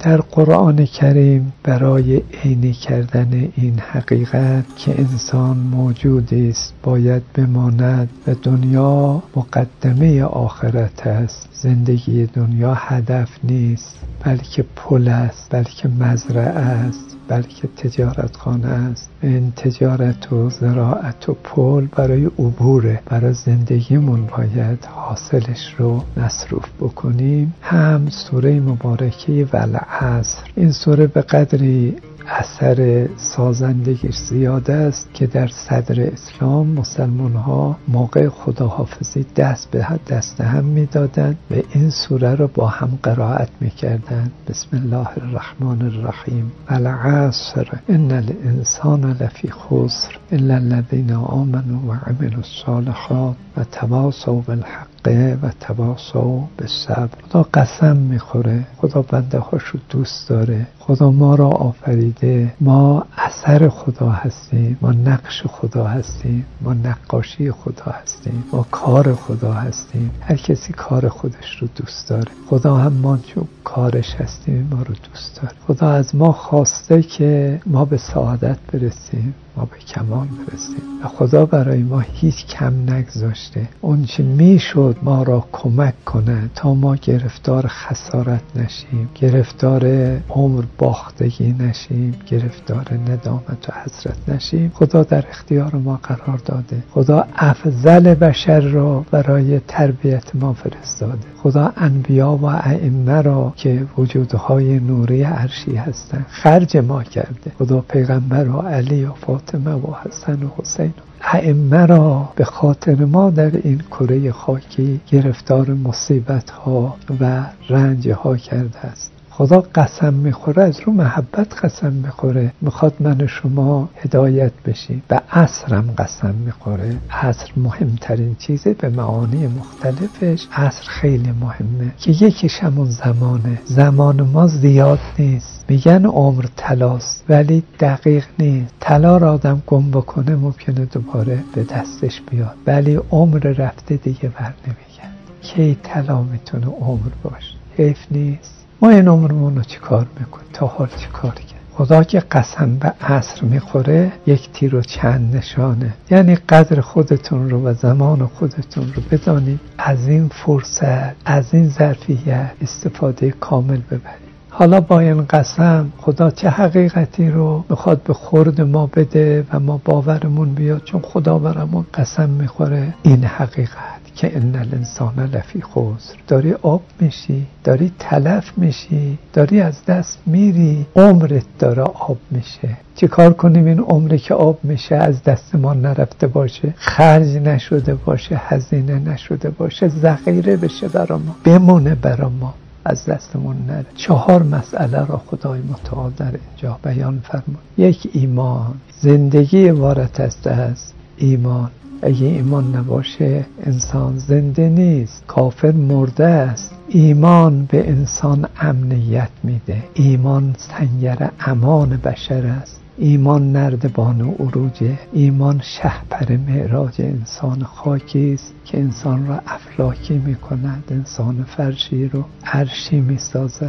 در قرآن کریم برای عینی کردن این حقیقت که انسان موجودی است باید بماند و دنیا مقدمه آخرت است. زندگی دنیا هدف نیست، بلکه پل است، بلکه مزرعه است، بلکه تجارتخانه است. این تجارت و زراعت و پل برای عبوره، برای زندگیمون باید حاصلش رو مصروف بکنیم. هم سوره مبارکه والعصر، این سوره به قدری اثر سازندگیش زیاده است که در صدر اسلام مسلمان ها موقع خداحافظی دست به دست هم میدادند و این سوره رو با هم قرائت میکردند. بسم الله الرحمن الرحیم والعصر ان الانسان لفی خسر الا الذین آمنوا وعملوا الصالحات و تواصوا بالحق و تواصوا بالصبر. خدا قسم میخوره، خدا بنده هاشو دوست داره، خدا ما را آفریده، ما اثر خدا هستیم، ما نقش خدا هستیم، ما نقاشی خدا هستیم، ما کار خدا هستیم. هر کسی کار خودش رو دوست داره، خدا هم ما چون کارش هستیم ما رو دوست داره. خدا از ما خواسته که ما به سعادت برسیم، ما به کمال برسیم و خدا برای ما هیچ کم نگذاشته. اون چه میشد ما را کمک کنه تا ما گرفتار خسارت نشیم، گرفتار عمر باختگی نشیم، گرفتار ندامت و حسرت نشیم، خدا در اختیار ما قرار داده. خدا افضل بشر را برای تربیت ما فرستاده. خدا انبیا و ائمه را که وجودهای نوری عرشی هستند خرج ما کرده. خدا پیغمبر و علی و فاطمه و حسن و حسین ائمه را به خاطر ما در این کره خاکی گرفتار مصیبت ها و رنج ها کرده است. خدا قسم میخوره، از رو محبت قسم میخوره، میخواد من و شما هدایت بشیم. به عصرم قسم میخوره. عصر مهمترین چیزه، به معانی مختلفش عصر خیلی مهمه که یکیش همون زمانه. زمان ما زیاد نیست. میگن عمر طلاست ولی دقیق نیست. طلا را آدم گم بکنه ممکنه دوباره به دستش بیاد، ولی عمر رفته دیگه بر نمیگرد. کی طلا میتونه عمر باشه؟ حیف نیست. ما این عمرمون رو چی کار میکنیم؟ تا حال چی کار کرد؟ خدا که قسم به عصر میخوره یک تیر و چند نشانه، یعنی قدر خودتون رو و زمان خودتون رو بدانید، از این فرصت، از این ظرفیت استفاده کامل ببرید. حالا با این قسم خدا چه حقیقتی رو میخواد به خورد ما بده و ما باورمون بیاد؟ چون خدا برامون قسم میخوره این حقیقت که ان الانسان لفی خسر. داری آب میشی، داری تلف میشی، داری از دست میری، عمرت داره آب میشه. چه کار کنیم این عمری که آب میشه از دست ما نرفته باشه، خرج نشده باشه، هزینه نشده باشه، ذخیره بشه برا ما، بمونه برا ما، از دستمون نره. 4 مسئله را خدای متعال در اینجا بیان فرمود. 1 ایمان، زندگی عبارت است از ایمان. اگه ایمان نباشه انسان زنده نیست، کافر مرده است. ایمان به انسان امنیت میده. ایمان سنگر امان بشر است. ایمان نردبان و عروجه. ایمان شهپر معراج انسان خاکی است که انسان را افلاکی میکند، انسان فرشی رو عرشی میسازد.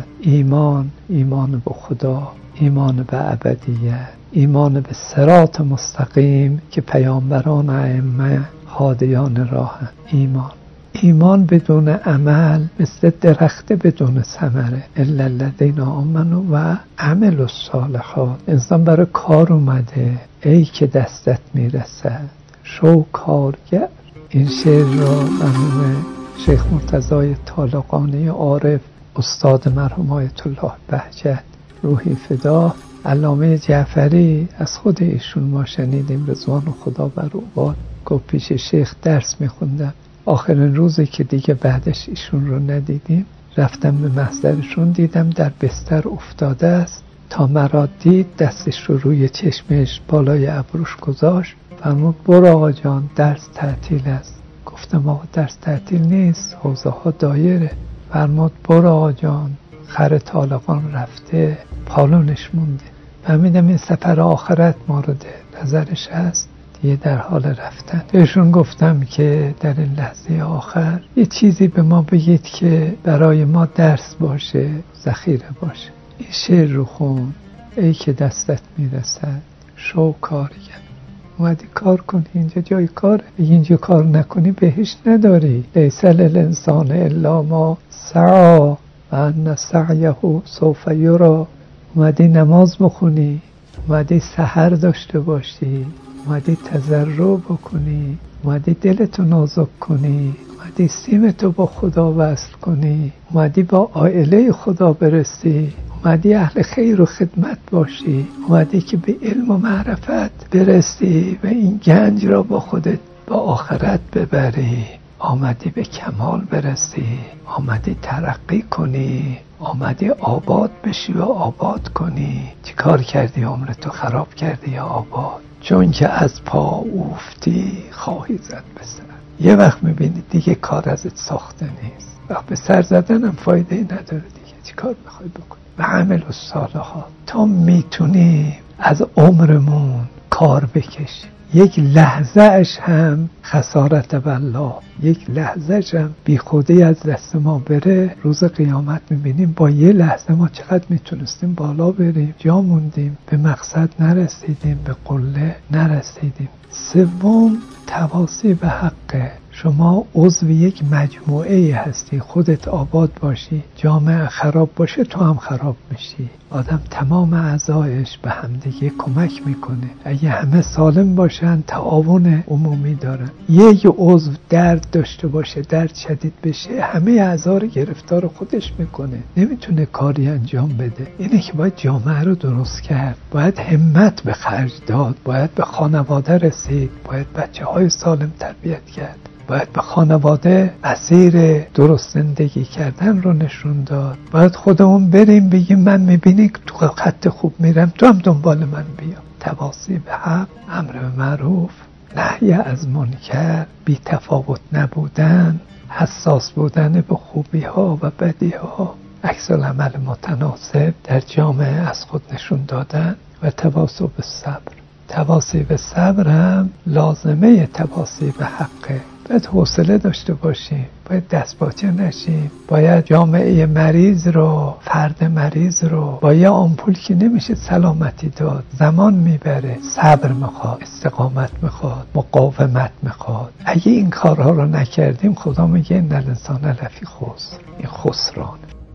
ایمان به خدا، ایمان به ابدیت، ایمان به صراط مستقیم که پیامبران ائمه هادیان راه. ایمان بدون عمل مثل درخت بدون ثمره. الا الذین آمنوا و عملوا الصالحات. انسان برای کار اومده، ای که دستت میرسد شو کارگر. این شعر را مرحوم شیخ مرتضی طالقانی عارف، استاد مرحوم آیت الله بهجت روحی فدا، علامه جعفری از خود ایشون ما شنیدیم، رضوان خدا بر او باد. گفت پیش شیخ درس میخوندم، آخرین روزی که دیگه بعدش ایشون رو ندیدیم، رفتم به محضرشون، دیدم در بستر افتاده است. تا مرا دید دستش رو روی چشمش بالای ابروش گذاشت، فرمود برو آقا جان درس تعطیل است. گفتم آقا درس تعطیل نیست، حوزه ها دایره. فرمود برو آقا جان خر طالقان رفته، پالونش مونده. فهمیدم این سفر آخرت مورد نظرش هست، دیگه در حال رفتن. بهشون گفتم که در این لحظه آخر یه چیزی به ما بگید که برای ما درس باشه، ذخیره باشه. این شعر رو خون. ای که دستت میرسد شو کارگر. اومدی کار کنی، اینجا جای کاره. اینجا کار نکنی بهشت نداری. لیس للانسان الا ما سعی و ان سعیه سوف یری. اومدی نماز بخونی، اومدی سحر داشته باشی، اومدی تضرع بکنی، اومدی دلتو نازک کنی، اومدی سیمتو با خدا وصل کنی، اومدی با عائله خدا برسی، اومدی اهل خیر و خدمت باشی، اومدی که به علم و معرفت برسی و این گنج را با خودت با آخرت ببری. آمدی به کمال برسی، آمدی ترقی کنی، آمدی آباد بشی و آباد کنی. چی کار کردی؟ عمرتو خراب کردی یا آباد؟ چون که از پا اوفتی خواهی زد به سر. یه وقت میبینی دیگه کار ازت ساخته نیست، وقت به سر زدنم فایده نداره دیگه. چی کار میخوای بکنی؟ و عمل الصالحات. تا میتونی از عمرمون کار بکشی. یک لحظه اش هم خسارت بالله، یک لحظه اش هم بی خودی از دست ما بره، روز قیامت میبینیم با یه لحظه ما چقدر میتونستیم بالا بریم، جا موندیم، به مقصد نرسیدیم، به قله نرسیدیم. سوم، تواصی به حقه. شما عضو یک مجموعه هستی، خودت آباد باشی، جامعه خراب باشه تو هم خراب میشی. آدم تمام اعضایش به همدیگه کمک میکنه. اگه همه سالم باشن تعاون عمومی دارن. یک عضو درد داشته باشه، درد شدید بشه، همه اعضا رو گرفتار خودش میکنه، نمیتونه کاری انجام بده. اینه که باید جامعه رو درست کرد، باید همت به خرج داد، باید به خانواده رسید، باید بچه‌های سالم تربیت کرد، باید به خانواده مسیر درست زندگی کردن رو نشون داد. باید خودمون بریم بگیم من میبینی که تو خط خوب میرم، تو هم دنبال من بیا. تواصی به حق، امر به معروف، نهی از منکر، بی تفاوت نبودن، حساس بودن به خوبی ها و بدی ها، عکس العمل متناسب در جامعه از خود نشون دادن و تواصی به صبر. تواصی به صبر هم لازمه تواصی به حقه. باید حوصله داشته باشیم، باید دستپاچه نشیم، باید جامعه مریض رو، فرد مریض رو با یه آمپول که نمیشه سلامتی داد، زمان میبره، صبر میخواد، استقامت میخواد، مقاومت میخواد. اگه این کارها رو نکردیم خدا میگه ان الانسان لفی خسر، این خسران.